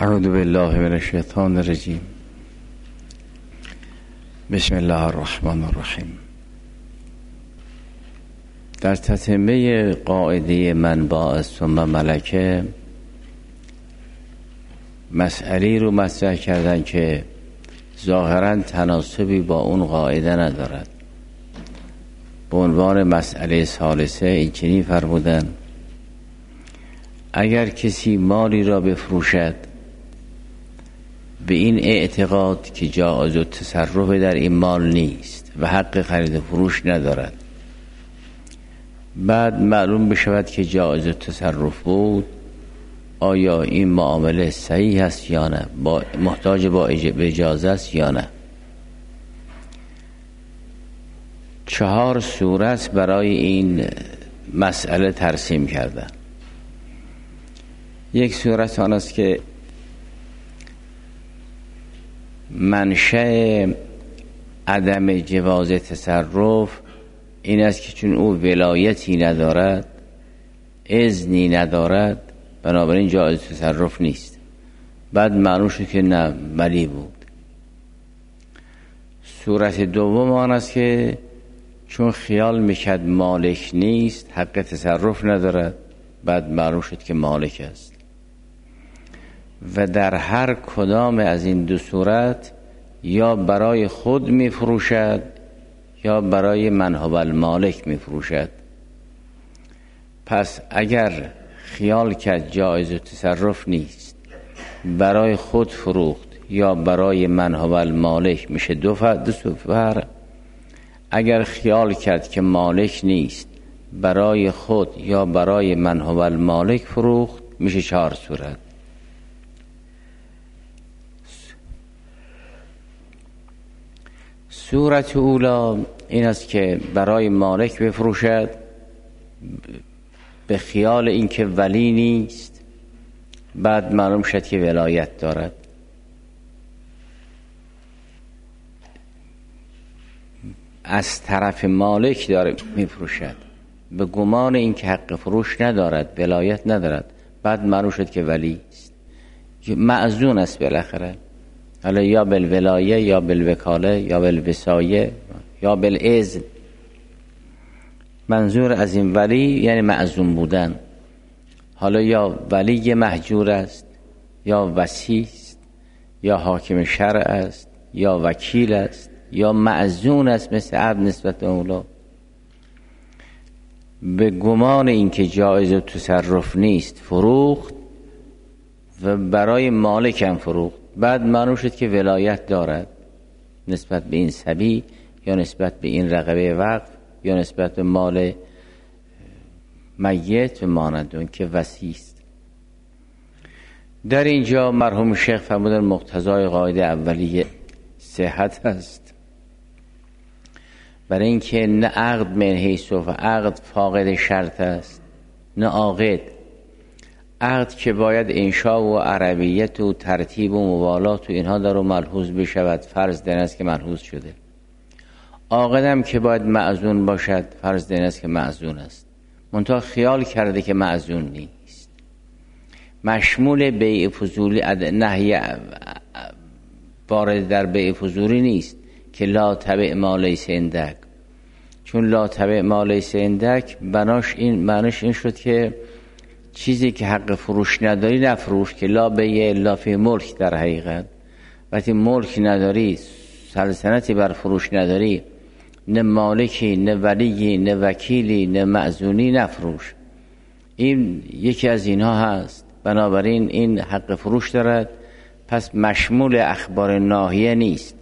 اعوذ بالله من الشیطان الرجیم. بسم الله الرحمن الرحیم. در تتمه قاعده من باعث ثم ملکه مسئله رو مطرح کردن که ظاهرا تناسبی با اون قاعده ندارد. به عنوان مسئله ثالثه این چنین فرمودن: اگر کسی مالی را بفروشد به این اعتقاد که جایز التصرف در این مال نیست و حق خرید و فروش ندارد، بعد معلوم بشود که جایز التصرف بود، آیا این معامله صحیح است یا نه، محتاج به اجازه است یا نه. 4 صورت برای این مسئله ترسیم کردن. یک صورت آن است که منشأ عدم جواز تصرف این است که چون او ولایتی ندارد، اذنی ندارد، بنابراین جایز تصرف نیست. بعد معلوم شد که نه، ولی بود. صورت دوم آن است که چون خیال میکرد مالک نیست، حق تصرف ندارد، بعد معلوم شد که مالک است. و در هر کدام از این 2 صورت یا برای خود میفروشد یا برای من هو المالک میفروشد. پس اگر خیال کرد جایز تصرف نیست، برای خود فروخت یا برای من هو المالک، میشه 2 فرق. اگر خیال کرد که مالک نیست، برای خود یا برای من هو المالک فروخت، میشه 4 صورت. صورت اولا این است که برای مالک بفروشد به خیال اینکه ولی نیست، بعد معلوم شد که ولایت دارد. از طرف مالک داره میفروشد به گمان اینکه حق فروش ندارد، ولایت ندارد، بعد معلوم شد که ولی است، مأذون است بالاخره، حالا یا بالولایه یا بالوکاله یا بالوصایه یا بالاذن. منظور از این ولی یعنی مأذون بودن. حالا یا ولی مهجور است، یا وصی است، یا حاکم شرع است، یا وکیل است، یا مأذون است مثل عبد نسبت به مولا. به گمان اینکه جایز تصرف نیست فروخت و برای مالک هم فروخت، بعد معلوم شد که ولایت دارد نسبت به این صبی یا نسبت به این رقبه وقف یا نسبت به مال میت و مانند اون که وصی است. در اینجا مرحوم شیخ فرمودن مقتضای قاعده اولیه صحت است، برای اینکه نه عقد من حیث و عقد فاقد شرط است، نه عاقد. عقد که باید انشاء و عربیت و ترتیب و موالات و اینها در رو ملحوظ بشود، فرض دین است که ملحوظ شده. عاقد هم که باید مأذون باشد، فرض دین است که مأذون است، منتها خیال کرده که مأذون نیست. مشمول بیع فضولی، نهی وارد در بیع فضولی نیست که لا تبع ما لیس عندک، چون لا تبع ما لیس عندک معناش این شد که چیزی که حق فروش نداری نفروش، که لا بیع الا فی ملک. در حقیقت وقتی ملک نداری، سلطنتی بر فروش نداری، نه مالکی، نه ولی، نه وکیلی، نه مأذونی، نفروش. این یکی از اینها هست. بنابراین این حق فروش دارد، پس مشمول اخبار ناهیه نیست.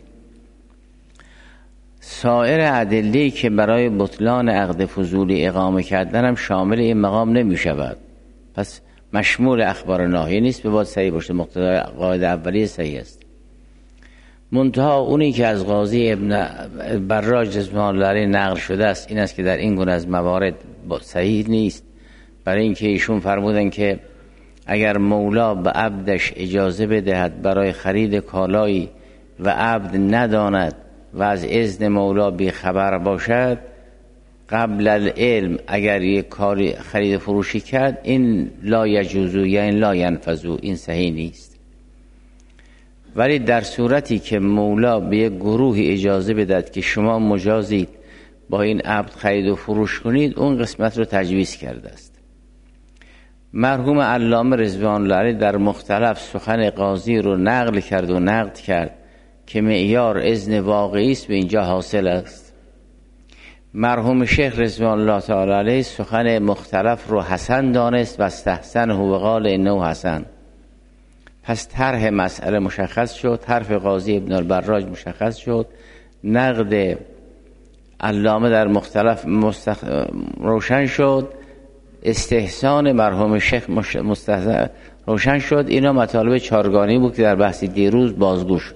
سایر ادله‌ای که برای بطلان عقد فضولی اقامه کردن هم شامل این مقام نمی شود، پس مشمول اخبار ناهیه نیست. به باید صحیح باشه، مقتضای قاعده اولیه صحیح است. منتها اونی که از قاضی ابن براج رحمه الله علیه نقل شده است این است که در این گونه از موارد صحیح نیست، برای اینکه ایشون فرمودن که اگر مولا به عبدش اجازه بدهد برای خرید کالایی و عبد نداند و از اذن مولا بی خبر باشد، قبل العلم اگر یک کاری خرید فروشی کرد، این لا یجوزو یا این لا ینفذو، این صحیح نیست. ولی در صورتی که مولا به یک گروهی اجازه بدهد که شما مجازید با این عبد خرید و فروش کنید، اون قسمت رو تجویز کرده است. مرحوم علامه رضوان الله علیه در مختلف سخن قاضی رو نقل کرد و نقد کرد که معیار اذن واقعی است به اینجا حاصل است. مرحوم شیخ رضوان الله تعالی علیه سخن مختلف رو حسن دانست و استحسنه و قال انه حسن. پس طرح مسئله مشخص شد، حرف قاضی ابن البراج مشخص شد، نقد علامه در مختلف روشن شد، استحسان مرحوم شیخ روشن شد. اینا مطالب چارگانی بود که در بحث دیروز بازگو شد.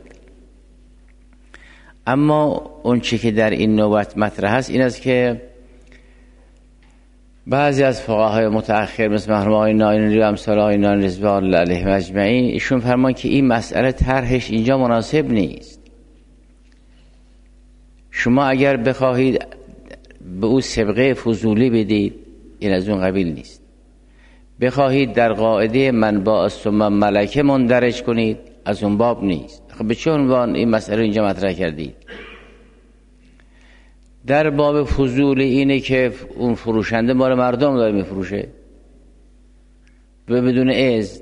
اما اون چی که در این نوبت مطرح است این است که بعضی از فقهای متأخر مثل مرحوم آقای ناینی و امثال آقای ناینی رضوان الله علیهم اجمعین، ایشون فرمان که این مسئله طرحش اینجا مناسب نیست. شما اگر بخواهید به او سبقه فضولی بدید، این از اون قبیل نیست. بخواهید در قاعده من با ثم ملکه مندرج کنید، از اون باب نیست. خب به چه عنوان این مسئله اینجا مطرح کردید؟ در باب فضول اینه که اون فروشنده مال مردم داره میفروشه و بدون اذن.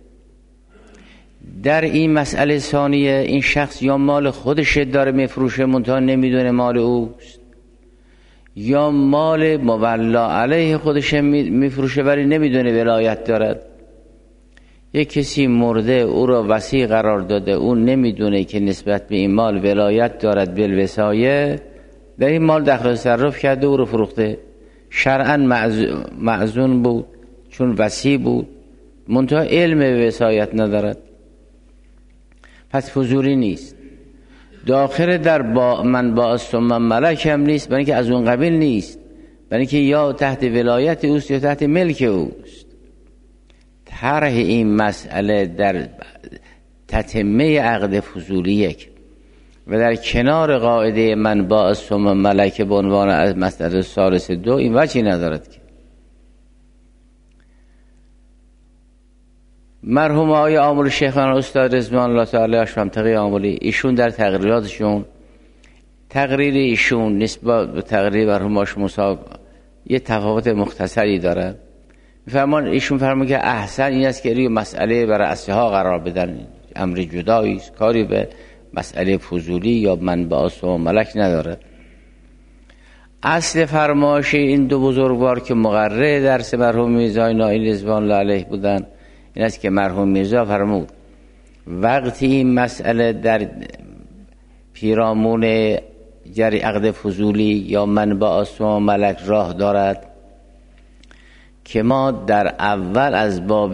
در این مسئله ثانیه این شخص یا مال خودش داره میفروشه منتها نمیدونه مال اوست، یا مال مولا علیه خودش میفروشه ولی نمیدونه ولایت دارد. یک کسی مرده او را وصی قرار داده، اون نمیدونه که نسبت به این مال ولایت دارد بالوصایه، در این مال دخل تصرف کرده، او رو فروخته. شرعاً معزون بود چون وصی بود منتها علم به وصایت ندارد، پس فضولی نیست. داخل در من با ثم ملک هم نیست، برای اینکه از اون قبیل نیست، برای اینکه یا تحت ولایت اوست یا تحت ملک اوست. طرح این مسئله در تتمه عقد فضولی یک و در کنار قاعده من با ثم ملک به عنوان از مسئله ثالث دو این وجهی ندارد که مرحوم آقای عامل شیخان استاد رضوان الله تعالی اشرمتقی عاملی، ایشون در تقریراتشون، تقریر ایشون نسبت به تقریر مرحوم موسی یه تفاوت مختصری داره. ایشون فرمون که احسن این است که روی مسئله برای اصحا قرار بدن، امر جدایی است، کاری به مسئله فضولی یا منبع و ملک نداره. اصل فرمایش این دو بزرگوار که مقرر درس مرحوم میرزا ناینی رضوان الله علیه بودن این است که مرحوم میرزا فرمود وقتی این مسئله در پیرامون جری عقد فضولی یا منبع و ملک راه دارد که ما در اول از باب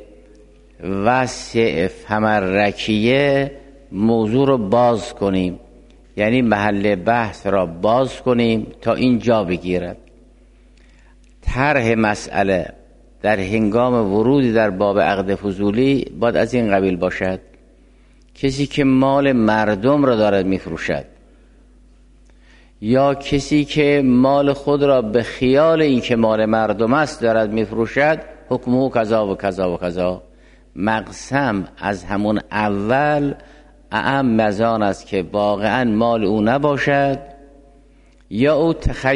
وسع فمرکیه موضوع رو باز کنیم، یعنی محل بحث را باز کنیم تا این جا بگیرد. طرح مسئله در هنگام ورودی در باب عقد فضولی باید از این قبیل باشد: کسی که مال مردم را دارد میفروشد یا کسی که مال خود را به خیال این که مال مردم است دارد میفروشد، حکمه کذا و کذا و کذا. مقسم از همون اول اعم از آن است که واقعا مال او نباشد یا او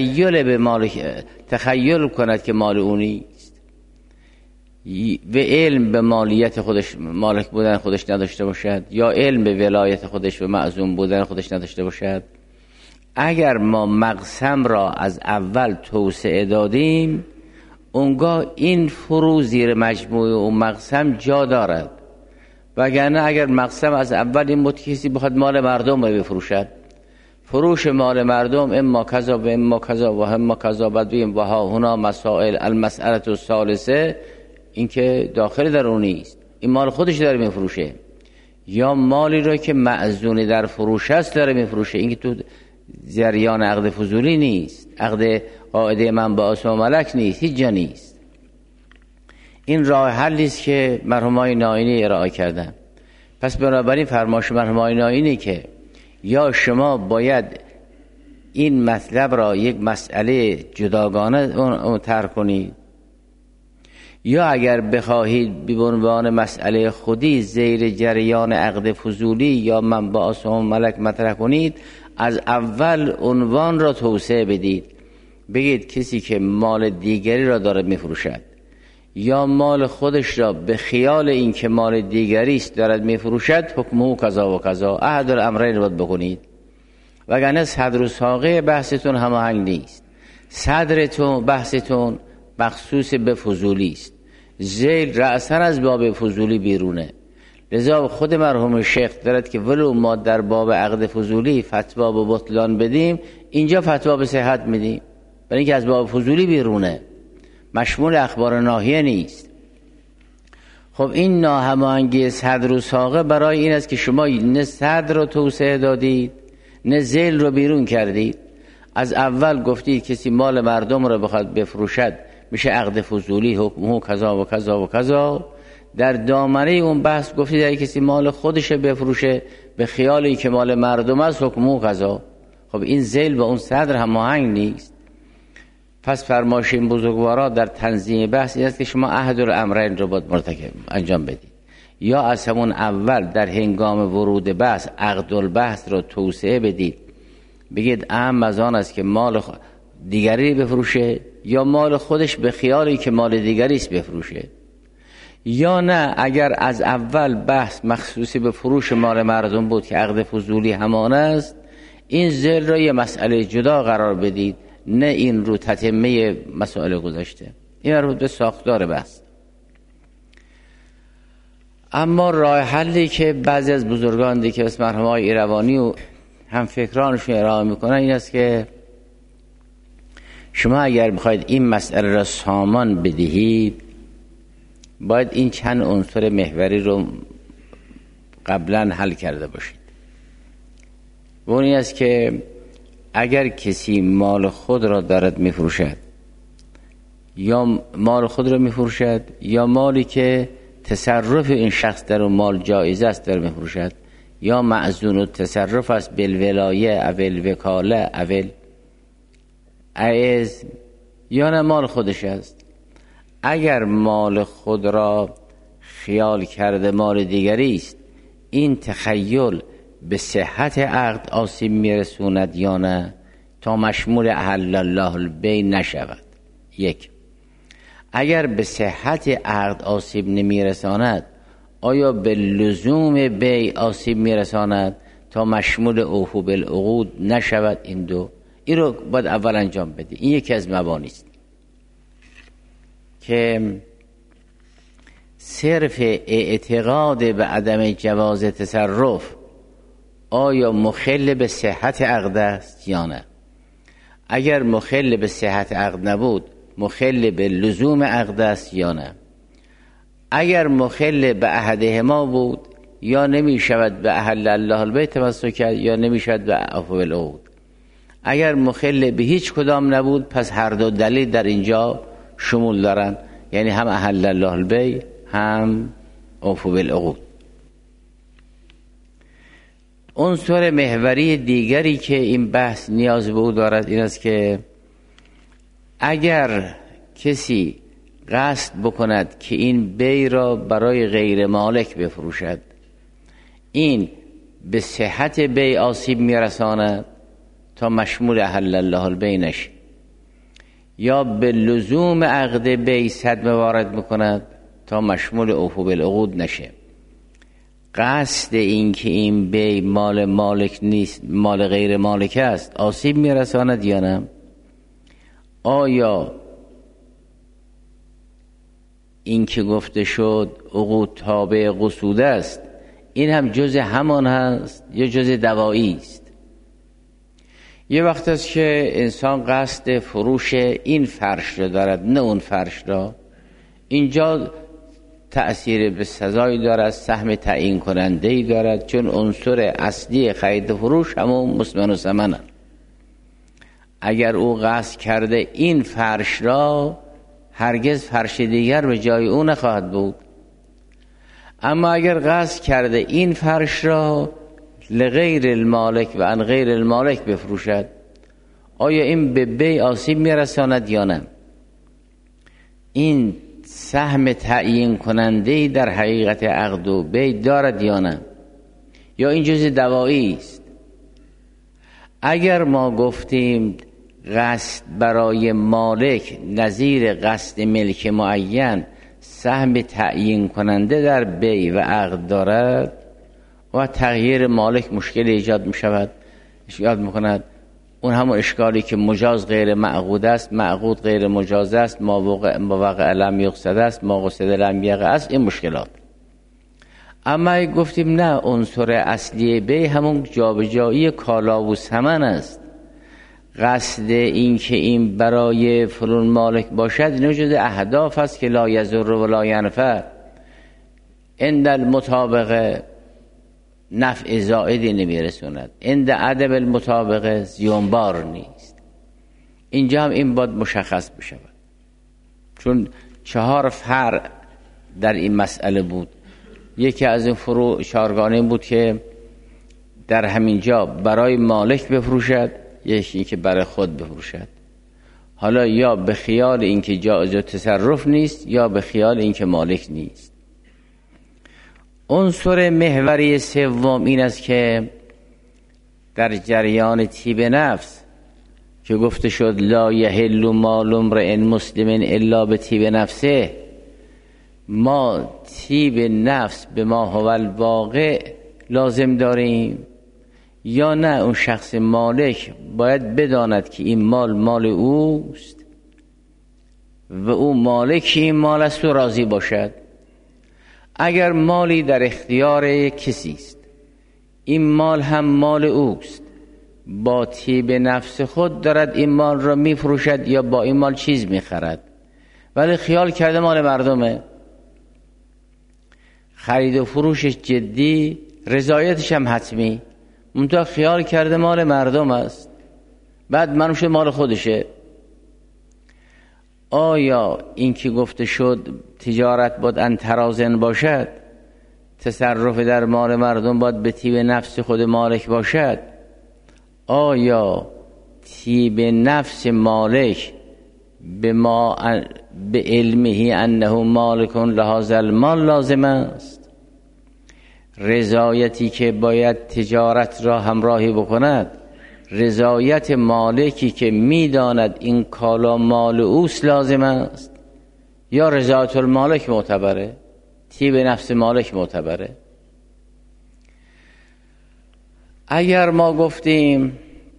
تخیل کند که مال او نیست و علم به مالیت خودش، مالک بودن خودش نداشته باشد، یا علم به ولایت خودش و معزوم بودن خودش نداشته باشد. اگر ما مقسم را از اول توسعه دادیم اونگاه این فرو زیر مجموعه و مقسم جا دارد، وگرنه اگر مقسم از اول این بود کسی بخواد مال مردم رو بفروشد، فروش مال مردم اما کذا و اما کذا و اما کذا، بعد بگیم و ها هنا مسائل المسئله الثالثه، این که داخل در اون نیست، این مال خودش داره میفروشه، یا مالی رو که معزونی در فروش است داره میفروشه، این که تو جریان عقد فضولی نیست، عقد قاعده من با ثم ملک نیست، هیچ جا نیست. این راه حلی است که مرحومای ناینی ارائه کردن. پس بنابراین فرمایش مرحومای ناینی که یا شما باید این مطلب را یک مسئله جداگانه اون طرح کنید، یا اگر بخواهید به عنوان مسئله خودی زیر جریان عقد فضولی یا منبع آسمان ملک مطرح کنید، از اول عنوان را توسعه بدید. بگید کسی که مال دیگری را دارد میفروشد یا مال خودش را به خیال این که مال دیگری است دارد میفروشد، حکمه کذا و کذا، احد الامرین رو بکنید. وگرنه صدر و ساقه بحثتون هماهنگ نیست. صدرتون بحثتون مخصوص به فضولی است، ذیل رأساً از باب فضولی بیرونه. لذا خود مرحوم شیخ دارد که ولو ما در باب عقد فضولی فتوا به بطلان بدیم، اینجا فتوا به صحت میدیم، برای اینکه از باب فضولی بیرونه، مشمول اخبار ناحیه نیست. خب این ناهماهنگی صدر و ساقه برای این است که شما نه صدر رو توسعه دادید نه ذیل رو بیرون کردید. از اول گفتید کسی مال مردم رو بخواد بفروشد میشه عقد فضولی، حکمه کذا و کذا و کذا. در دامنه اون بحث گفتید اگه کسی مال خودش بفروشه به خیالی که مال مردم است، حکمه کذا. خب این ذیل با اون صدر هماهنگ نیست. پس فرمایش این بزرگوارا در تنظیم بحث این است که شما احد الامرین رو باید مرتکب انجام بدید. یا از همون اول در هنگام ورود بحث عقد البحث رو توسعه بدید، بگید اهم از آن است که مال دیگری بفروشه یا مال خودش به خیالی که مال دیگری است بفروشه. یا نه اگر از اول بحث مخصوصی به فروش مال مردم بود که عقد فضولی همان است، این ذیل را یه مسئله جدا قرار بدید، نه این رو تتمه مسئله گذاشته. این مربوط به ساختار بحث. اما راه حلی که بعضی از بزرگان دیگه اسم مرحوم آقای ایروانی و هم فکرانشون ارائه میکنن این است که شما اگر بخواید این مسئله را سامان بدهید، باید این چند عنصر محوری رو قبلا حل کرده باشید. و اون این است که اگر کسی مال خود را دارد میفروشد، یا مال خود را میفروشد یا مالی که تصرف این شخص در اون مال جایز است در میفروشد، یا معزون التصرف است بالولایه اول وکاله اول عیز، یا نه مال خودش است. اگر مال خود را خیال کرده مال دیگری است، این تخیل به صحت عقد آسیب میرسوند یا نه، تا مشمول احل الله البیع نشود. یک، اگر به صحت عقد آسیب نمیرساند، آیا به لزوم بیع آسیب میرساند تا مشمول اوفو بالعقود نشود؟ این دو، این رو باید اول انجام بدی. این یکی از مبانی است که صرف اعتقاد به عدم جواز تصرف آیا مخل به صحت عقد است یا نه. اگر مخل به صحت عقد نبود، مخل به لزوم عقد است یا نه. اگر مخل به احدهما بود، یا نمی شود به احل الله البیع تمسک کرد یا نمی شود به عفو بالعقود. اگر مخل به هیچ کدام نبود، پس هر دو دلیل در اینجا شمول دارن، یعنی هم احل الله البیع هم عفو بالعقود. عنصر محوری دیگری که این بحث نیاز به او دارد این است که اگر کسی قصد بکند که این بیع را برای غیر مالک بفروشد، این به صحت بیع آسیب میرساند تا مشمول احل الله البیع نشه، یا به لزوم عقد بیع صدمه وارد میکند تا مشمول عفو بالعقود نشه. قصد این که این بیع مال مالک نیست، مال غیر مالک است، آسیب میرساند یا نه؟ آیا این که گفته شد عقود تابع قصود است، این هم جز همان هست یا جز دوایی است؟ یه وقت است که انسان قصد فروش این فرش را دارد نه اون فرش را، اینجا تأثیر به سزایی دارد، سهم تعیین کننده‌ای دارد، چون عنصر اصلی خرید و فروش همون مسمن و ثمن. اگر او قصد کرده این فرش را، هرگز فرش دیگر به جای او نخواهد بود. اما اگر قصد کرده این فرش را لغیر المالک و عن غیر المالک بفروشد، آیا این به بیع آسیب میرساند یا نه؟ این سهم تعیین کننده در حقیقت عقد و بیع دارد یا نه، یا این جزء دوایی است؟ اگر ما گفتیم قصد برای مالک نظیر قصد ملک معین سهم تعیین کننده در بیع و عقد دارد و تغییر مالک مشکل ایجاد می شود، ایجاد می کند. اون همون اشکالی که مجاز غیر معقود است، معقود غیر مجاز است، ما وقع لم یقصد است، ما قصد لم یقع است، این مشکلات. اما گفتیم نه، عنصر اصلی بیع همون جابجایی کالا و ثمن است. قصد این که این برای فلان مالک باشد این جز اهداف است که لا یضر و لا ینفع. عند المطابقه نفع زائدی نمیرسوند، عند عدم المطابقه زیانبار نیست. اینجا هم این باید مشخص بشود، چون 4 فرع در این مسئله بود. یکی از این فروع چارگانه بود که در همین جا برای مالک بفروشد، یکی که برای خود بفروشد. حالا یا به خیال اینکه جایز تصرف نیست یا به خیال اینکه مالک نیست. عنصر محوری سوم این است که در جریان طیب نفس که گفته شد لا یحل مال امرئ مسلم الا به طیب نفسه، ما طیب نفس به ما هو الواقع لازم داریم یا نه اون شخص مالک باید بداند که این مال اوست و او مالک این مال است و راضی باشد؟ اگر مالی در اختیار کسی است، این مال هم مال اوست، با طیب نفس خود دارد این مال را میفروشد یا با این مال چیز میخرد، ولی خیال کرده مال مردمه، خرید و فروشش جدی، رضایتش هم حتمی، منتها خیال کرده مال مردم است، بعد منوشه مال خودشه. آیا این که گفته شد تجارت باید انترازن باشد، تصرف در مال مردم باید به طیب نفس خود مالک باشد؟ آیا طیب نفس مالک به علمه انه مالک لهذا المال لازم است؟ رضایتی که باید تجارت را همراهی بکند، رضایت مالکی که میداند این کالا مال اوست لازم است یا رضایت المالک معتبره، طیب نفس مالک معتبره؟ اگر ما گفتیم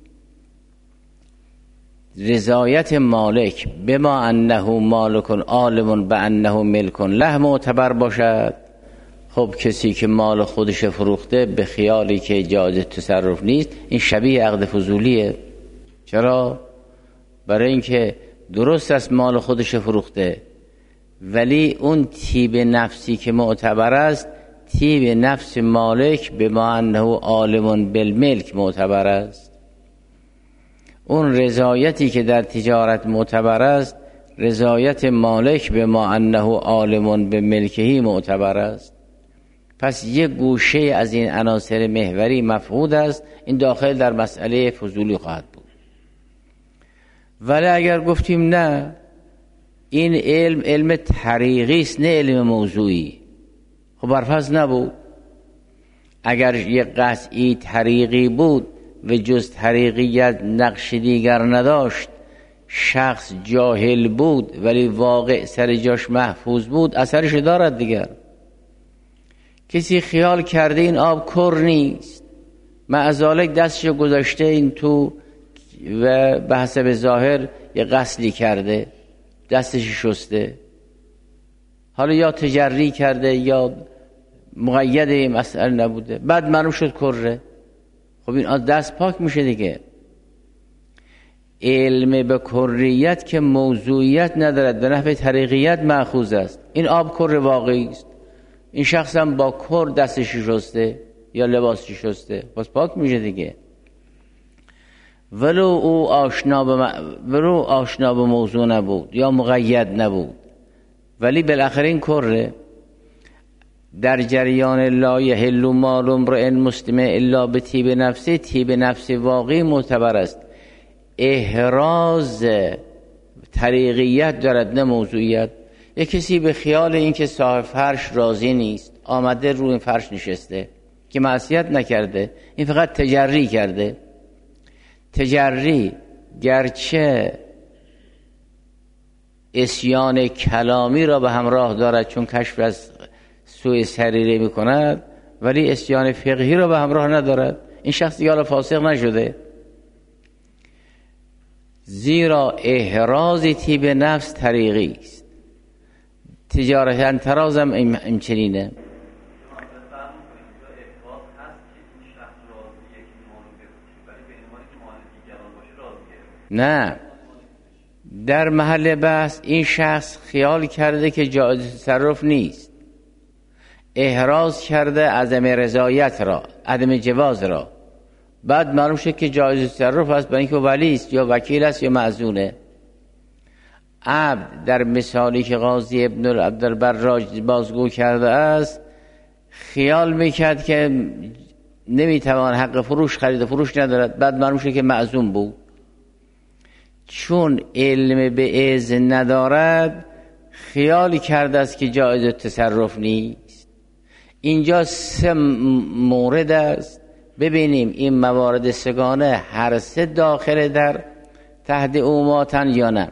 رضایت مالک بما انه مالک عالم بانه ملک له معتبر باشد، خب کسی که مال خودش فروخته به خیالی که جایز تصرف نیست، این شبیه عقد فضولیه. چرا؟ برای اینکه درست است مال خودش فروخته، ولی اون طیب نفسی که معتبر است طیب نفس مالک بما انه عالم بالملک معتبر است. اون رضایتی که در تجارت معتبر است رضایت مالک بما انه عالم بملکه معتبر است. پس یک گوشه از این عناصر محوری مفقود است، این داخل در مسئله فضولی خواهد بود. ولی اگر گفتیم نه، این علم طریقی است نه علم موضوعی، خب برفرض نبود. اگر یک قطعی طریقی بود و جز طریقیت نقش دیگر نداشت، شخص جاهل بود ولی واقع سر جاش محفوظ بود، اثرش دارد دیگر. کسی خیال کرده این آب کر نیست، معذالک دستش گذاشته این تو و به حسب ظاهر یه غسلی کرده، دستش شسته، حالا یا تجری کرده یا مقید این مسئله نبوده، بعد معلوم شد کره، خب این دست پاک میشه دیگه. علم به کریت که موضوعیت ندارد، به نحو طریقیت مأخوذ است. این آب کر واقعی است، این شخص هم با کر دستش شسته یا لباسش شسته، بس پاک میشه دیگه. ولو او آشنا به موضوع نبود یا مقید نبود، ولی بالاخره این کره. در جریان لا یحل مال امرئ مسلم الا به طیب نفسه، طیب نفس واقعی معتبر است. احراز طریقیت دارد نه موضوعیت. یک کسی به خیال این که صاحب فرش راضی نیست آمده روی این فرش نشسته که معصیت نکرده، این فقط تجری کرده. تجری گرچه عصیان کلامی را به همراه دارد چون کشف از سوء سریره می کند، ولی عصیان فقهی را به همراه ندارد. این شخص دیگه حالا فاسق نشده، زیرا احراز طیب نفس طریقی است. تجارت انتراز هم این چنینه. نه، در محل بحث این شخص خیال کرده که جایز تصرف نیست، احراز کرده عدم رضایت را، عدم جواز را، بعد معلوم شد که جایز تصرف است، برای اینکه ولی است یا وکیل است یا معزونه. عبد در مثالی که قاضی ابن عبدالبر بازگو کرده است خیال میکرد که نمیتوان حق فروش خرید و فروش ندارد، بعد معلوم شد که معزوم بود. چون علم به اذن ندارد خیالی کرده است که جایز تصرف نیست. اینجا 3 مورد است. ببینیم این موارد سگانه هر 3 داخل در تحت عموماتن یا نه.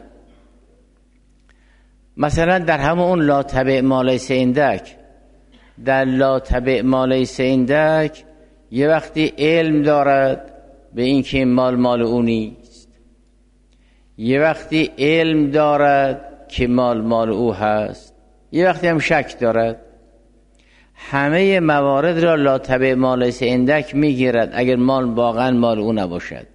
مثلا در همون اون لا تبع ما لیس عندک، در لا تبع ما لیس عندک یه وقتی علم دارد به این که مال او نیست، یه وقتی علم دارد که مال او هست، یه وقتی هم شک دارد. همه موارد را لا تبع ما لیس عندک میگیرد اگر مال واقعا مال او نباشد.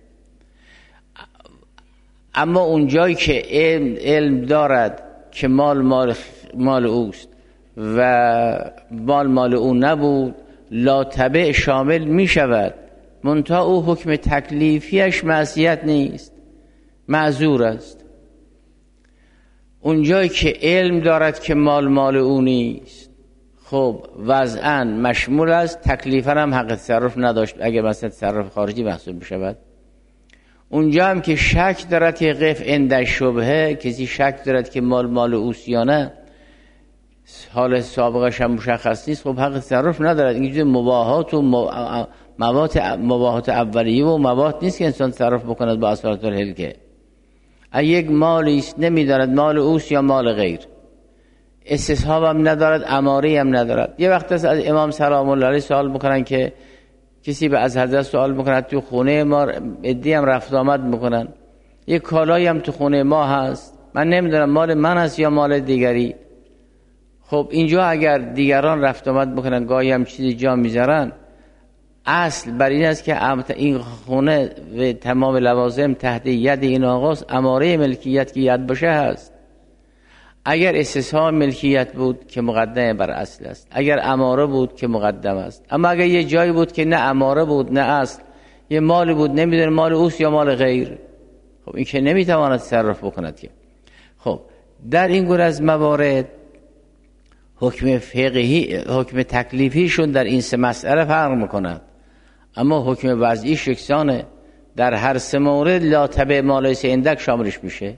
اما اونجایی که علم دارد که مال اوست و مال او نبود، لا تبع شامل می شود، منتها او حکم تکلیفیش معصیت نیست، معذور است. اونجایی که علم دارد که مال او نیست، خب وضعاً مشمول است، تکلیفاً هم حق تصرف نداشت اگر مثلا تصرف خارجی محسوب بشود. اونجا هم که شک دارد که قف عند شبهه، کسی شک دارد که مال اوست یا نه، حال سابقش هم مشخص نیست، خب حق تصرف ندارد. اینجور مباحات و مباحات اولیه و مباحات نیست که انسان تصرف بکند با اصالت الهلکه. یک مالی است نمیداند مال اوست یا مال غیر، استصحاب هم ندارد، اماری هم ندارد. یه وقت از امام سلام الله علیه سوال میکنن که کسی به از حضرت سوال میکند تو خونه ما ادی هم رفت آمد میکنن، یک کالایی هم تو خونه ما هست، من نمیدونم مال من هست یا مال دیگری. خب اینجا اگر دیگران رفت آمد میکنن گاهی هم چیزی جا میذارن، اصل بر این است که این خونه و تمام لوازم تحت ید این آقاست، اماره ملکیت که ید باشه هست. اگر استصحاب ملکیت بود که مقدم بر اصل است، اگر اماره بود که مقدم است. اما اگر یه جایی بود که نه اماره بود نه اصل، یه مالی بود نمیدونه مال اوست یا مال غیر، خب این که نمیتواند تصرف بکند که. خب در این گونه از موارد حکم فقهی، حکم تکلیفیشون در این 3 مسئله فرق میکند، اما حکم وضعی یکسانه. در هر 3 مورد لا تبع ما لیس عندک شاملش میشه.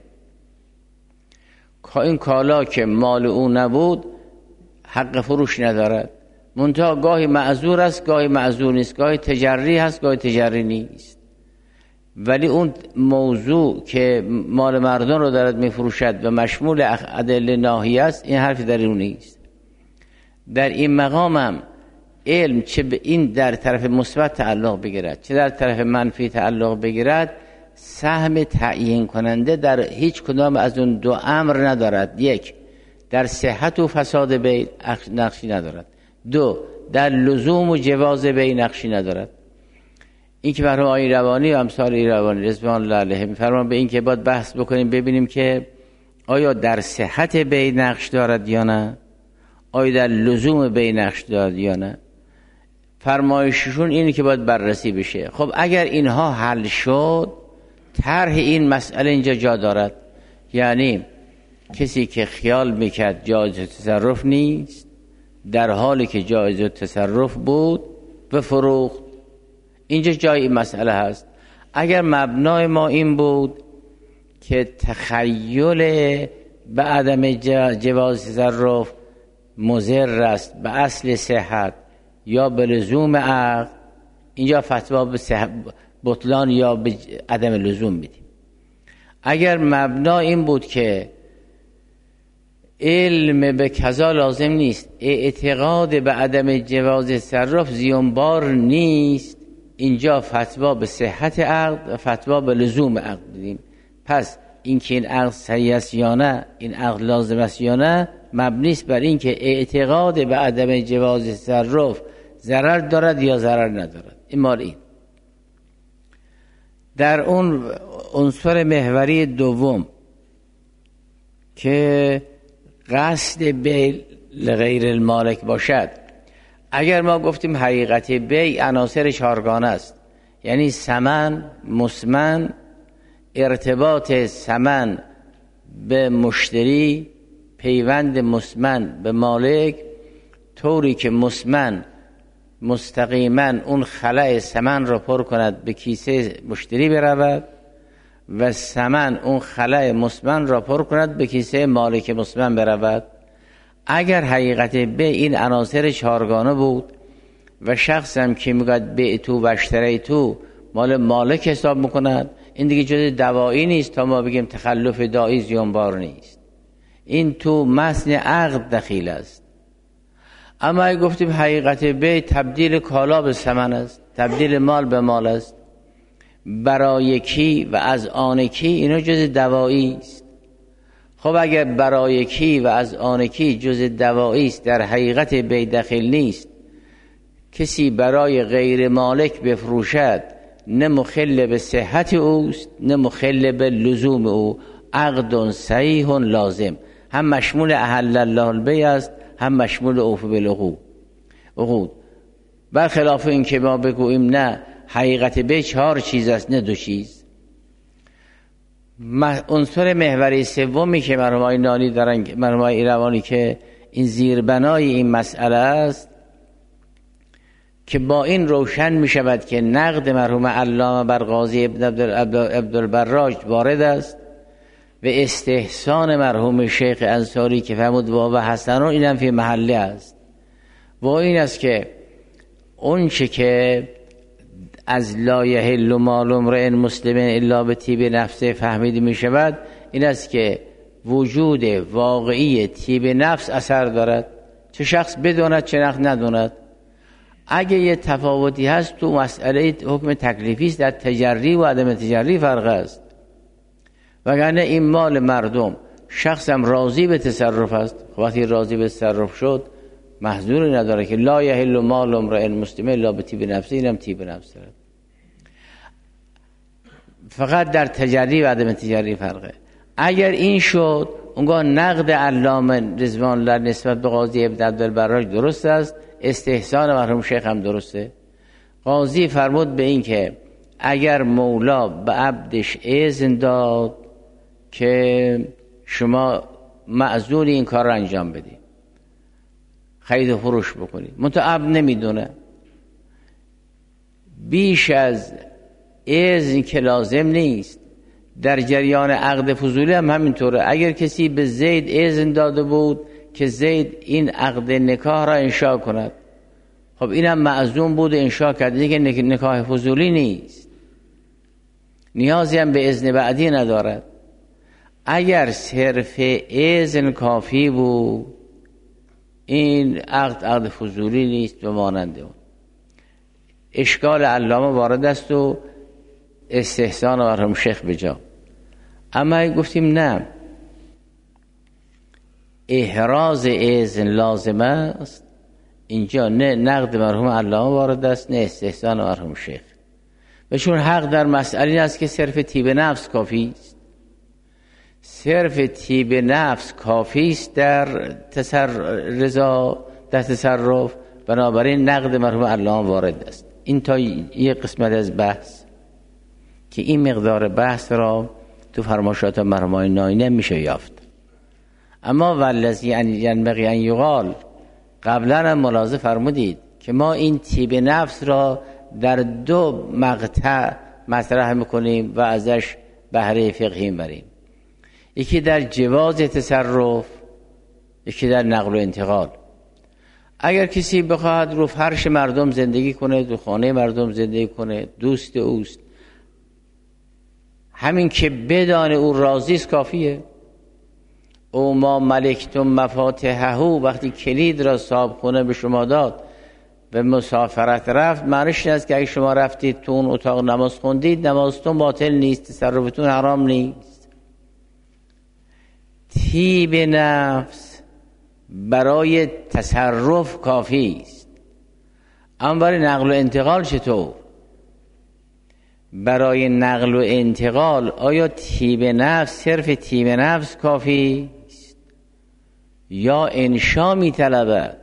این کالا که مال او نبود حق فروش ندارد، منتها گاهی معذور است گاهی معذور نیست، گاهی تجری هست گاهی تجری نیست. ولی اون موضوع که مال مردم رو دارد میفروشد و مشمول ادله ناهیه است، این حرفی در اون نیست. در این مقام هم علم چه به این در طرف مثبت تعلق بگیرد چه در طرف منفی تعلق بگیرد، سهم تعیین کننده در هیچ کدام از اون 2 امر ندارد. 1 در صحت و فساد بی نقشی ندارد، 2 در لزوم و جواز بی نقشی ندارد. این که مرحوم آقای روانی و امثال روانی رضوان الله علیهم می‌فرمایند به این که باید بحث بکنیم ببینیم که آیا در صحت بی نقش دارد یا نه، آیا در لزوم بی نقش دارد یا نه. فرمایششون اینه که باید بررسی بشه. خب اگر اینها حل شد، طرح این مسئله اینجا جا دارد. یعنی کسی که خیال میکرد جایز تصرف نیست، در حالی که جایز تصرف بود و فروخت، اینجا جای این مسئله هست. اگر مبنای ما این بود که تخیل به عدم جواز تصرف مضر است به اصل صحت یا به لزوم عقد، اینجا فتوا به بطلان یا به عدم لزوم میدیم. اگر مبنا این بود که علم به کذا لازم نیست، اعتقاد به عدم جواز تصرف زیانبار نیست، اینجا فتوا به صحت عقد و فتوا به لزوم عقد بدیم. پس اینکه این عقد صحیح است یا نه، این عقد لازم است یا نه، مبنی است بر اینکه اعتقاد به عدم جواز تصرف ضرر دارد یا ضرر ندارد. این مال این. در اون عنصر محوری دوم که قصد بیع لغیر المالک باشد، اگر ما گفتیم حقیقت بیع عناصر چهارگانه است، یعنی ثمن، مسمن، ارتباط ثمن به مشتری، پیوند مسمن به مالک، طوری که مسمن مستقیما اون خلأ ثمن را پر کند به کیسه مشتری برود و ثمن اون خلأ مسمن را پر کند به کیسه مالک مسمن برود. اگر حقیقت به این عناصر چهارگانه بود و شخص هم که میگوید بعتو و اشتریتو مال مالک حساب میکند، این دیگه جز دوایی نیست تا ما بگیم تخلف داعی زیانبار نیست، این تو متن عقد دخیل است. اما اگه گفتیم حقیقت بیع تبدیل کالا به ثمن است، تبدیل مال به مال است، برای کی و از آن کی، اینا جز دوایی است. خب اگر برای کی و از آن کی جز دوایی است، در حقیقت بیع دخیل نیست، کسی برای غیر مالک بفروشد، نه مخل به صحت اوست نه مخل به لزوم او، عقد صحیح لازم، هم مشمول احل الله البیع است، هم مشمول اوف بالعقود. برخلاف این که ما بگوییم نه حقیقت بیع 4 چیز است نه 2 چیز. عنصر محوری سومی که مرحومای نانی دارن، مرحومای ایروانی، که این زیربنای این مسئله است، که با این روشن می شود که نقد مرحوم علامه بر قاضی عبدالبراج وارد است و استحسان مرحوم شیخ انصاری که فرمود و حسن این هم فی محله است. و این است که اون چه که از لا یحل مال امرئ مسلم الا بطیب نفسه فهمید می شود، این است که وجود واقعی طیب نفس اثر دارد، چه شخص بداند چه نخ نداند. اگه یه تفاوتی هست تو مسئله حکم تکلیفی است، در تجری و عدم تجری فرق است. وگرنه این مال مردم، شخصم راضی به تصرف است، وقتی راضی به تصرف شد محظوری نداره که لا یحل مال امرئ مسلم الا بطیب نفسه، اینم طیب نفس داره. فقط در تجری و عدم تجری فرقه. اگر این شد، اونگاه نقد علامه رضوان الله نسبت به قاضی عبدالبراج درست است، استحسان مرحوم شیخ هم درسته. قاضی فرمود به این که اگر مولا به عبدش اذن داد که شما معذوری این کار رو انجام بدی، خرید و فروش بکنی، منتها عبد نمیدونه، بیش از اذن که لازم نیست. در جریان عقد فضولی هم همینطوره. اگر کسی به زید اذن داده بود که زید این عقد نکاح را انشاء کند، خب اینم معزوم بود انشاء کرد، دیگه نکاح فضولی نیست، نیازی هم به اذن بعدی ندارد. اگر صرف اذن کافی بود، این عقد فضولی نیست و مانند اون. اشکال علامه وارد است و استحسان مرحوم شیخ بجا. اما گفتیم نه، احراز اذن لازم است، اینجا نه نقد مرحوم علامه وارد است نه استحسان مرحوم شیخ. و چون حق در مسئله است که صرف طیب نفس کافی است، صرف طیب نفس کافی است در رضا در تصرف، بنابراین نقد مرحوم علامه وارد است. این تا یک قسمت از بحث که این مقدار بحث را تو فرمایشات مرحوم ناینه میشه یافت. اما والذی ینبغی ان یقال، قبلا هم ملاحظه فرمودید که ما این طیب نفس را در 2 مقطع مطرح میکنیم و ازش بهره فقهی میبریم. یکی در جواز تصرف، یکی در نقل و انتقال. اگر کسی بخواهد رو فرش مردم زندگی کنه، تو خانه مردم زندگی کنه، دوست اوست، همین که بدانه او راضی است کافیه. او ما ملکتم مفاتحه، وقتی کلید را صاحب خونه به شما داد به مسافرت رفت، معنیش این است که اگه شما رفتید تو اون اتاق نماز خوندید، نمازتون باطل نیست، تصرفتون حرام نیست. طیب نفس برای تصرف کافی است. اما برای نقل و انتقال چطور؟ برای نقل و انتقال آیا طیب نفس صرف طیب نفس کافی است یا انشا می طلبد؟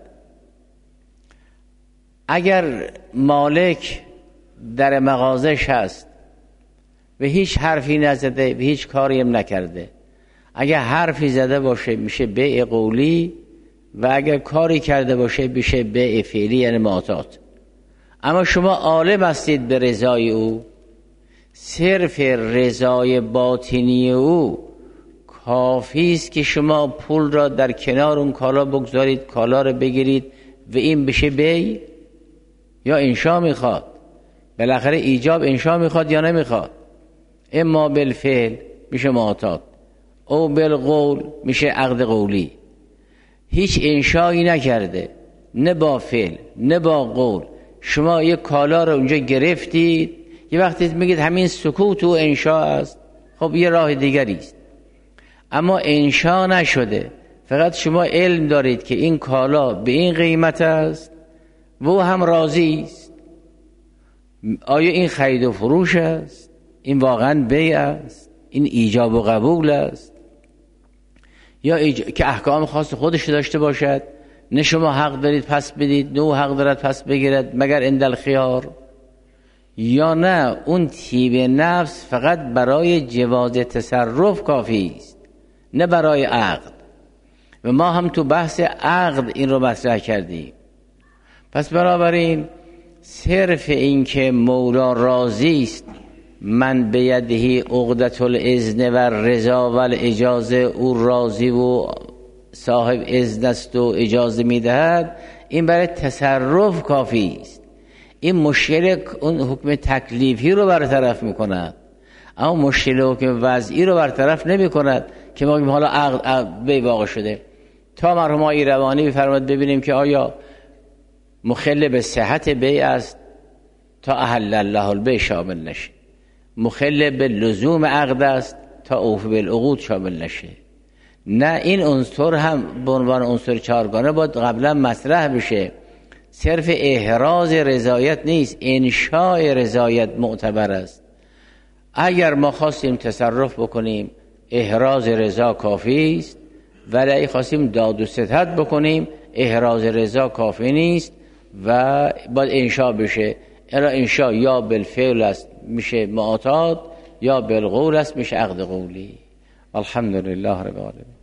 اگر مالک در مغازش هست و هیچ حرفی نزده و هیچ کاری هم نکرده، اگر حرفی زده باشه میشه بیع قولی و اگر کاری کرده باشه میشه بیع فعلی، یعنی معاطات. اما شما عالم هستید به رضای او، صرف رضای باطنی او کافی است که شما پول را در کنار اون کالا بگذارید، کالا را بگیرید و این بشه بیع یا انشا میخواد؟ بالاخره ایجاب انشا میخواد یا نمیخواد؟ اما بالفعل میشه معاطات او بالقول میشه عقد قولی. هیچ انشایی نکرده، نه با فعل نه با قول، شما یک کالا رو اونجا گرفتید، یه وقتی میگید همین سکوت و انشا است، خب یه راه دیگری است. اما انشا نشده، فقط شما علم دارید که این کالا به این قیمت است و او هم راضی است. آیا این خرید و فروش است؟ این واقعا بیع است؟ این ایجاب و قبول است؟ یا که احکام خاص خودش داشته باشد، نه شما حق دارید پس بدید نه او حق دارد پس بگیرد مگر عند الخیار؟ یا نه اون طیب نفس فقط برای جواز تصرف کافی است نه برای عقد؟ و ما هم تو بحث عقد این رو مطرح کردیم. پس بنابراین صرف این که مولا راضی است، من بیدهی عقدة الاذن و رضا و الاجازه، او راضی و صاحب اذن است و اجازه میدهد، این برای تصرف کافی است. این مشکل اون حکم تکلیفی رو برطرف میکند، اما مشکل حکم وضعی رو برطرف نمیکند که ما حالا عقد بیع واقع شده. تا مرحوم آقای روانی بفرماد ببینیم که آیا مخل به صحت بیع است تا احل الله البیع شامل نشه، مخل به لزوم عقد است تا اوف بالعقود شامل نشه. نه، این عنصر هم به عنوان عنصر چهارگانه باید قبلا مطرح بشه. صرف احراز رضایت نیست، انشاء رضایت معتبر است. اگر ما خواستیم تصرف بکنیم احراز رضا کافی است، ولی اگه خواستیم داد و ستد بکنیم احراز رضا کافی نیست و باید انشاء بشه. انشاء یا بالفعل است میشه معاطات، یا بالقول است میشه عقد قولی. الحمدلله رب العالمین.